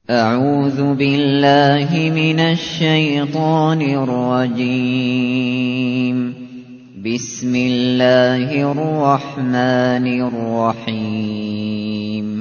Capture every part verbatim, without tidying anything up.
أعوذ بالله من الشيطان الرجيم. بسم الله الرحمن الرحيم.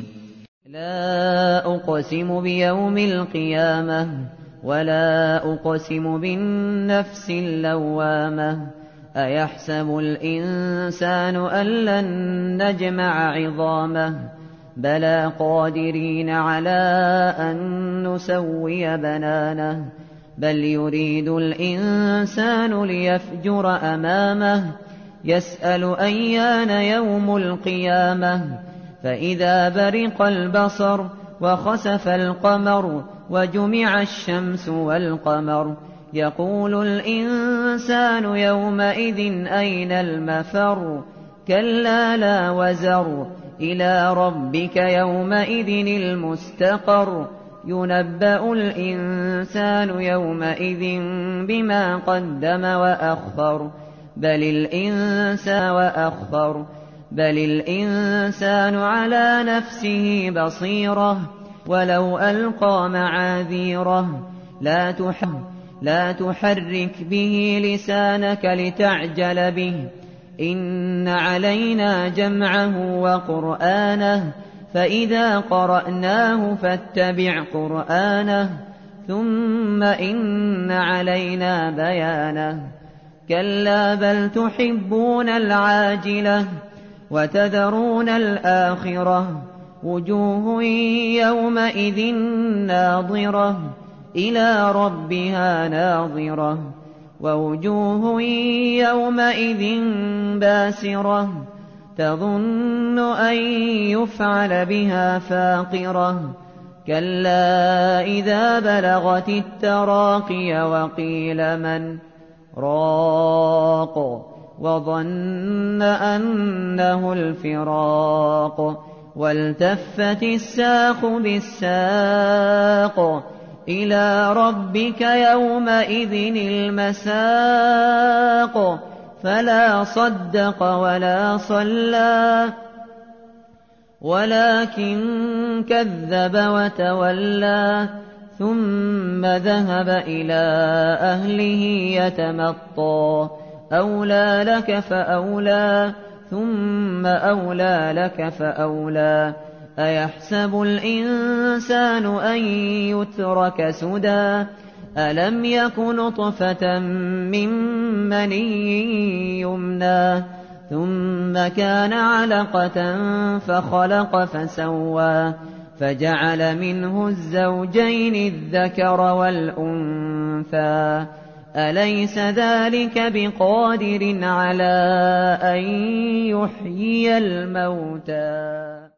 لا أقسم بيوم القيامة ولا أقسم بالنفس اللوامة أيحسب الإنسان أن لن نجمع عظامه بلى قادرين على أن نسوي بنانه بل يريد الإنسان ليفجر أمامه يسأل أيان يوم القيامة فإذا برق البصر وخسف القمر وجمع الشمس والقمر يقول الإنسان يومئذ أين المفر كلا لا وزر إلى ربك يومئذ المستقر ينبأ الإنسان يومئذ بما قدم وأخر بل الإنسان وأخر بل الإنسان على نفسه بصيرة ولو ألقى معاذيره لا تحرك لا تحرك به لسانك لتعجل به إن علينا جمعه وقرآنه فإذا قرأناه فاتبع قرآنه ثم إن علينا بيانه كلا بل تحبون العاجلة وتذرون الآخرة وجوه يومئذ ناظرة إلى ربها ناظرة ووجوه يومئذ باسرة تظن أن يفعل بها فاقرة كلا إذا بلغت التراقي وقيل من راق وظن أنه الفراق والتفت الساق بالساق إلى ربك يومئذ المساق فلا صدق ولا صلى ولكن كذب وتولى ثم ذهب إلى أهله يتمطى أولى لك فأولى ثم أولى لك فأولى أيحسب الإنسان أن يترك سدى ألم يك نطفة من مني يمنى ثم كان علقة فخلق فسوى فجعل منه الزوجين الذكر والأنثى أليس ذلك بقادر على أن يحيي الموتى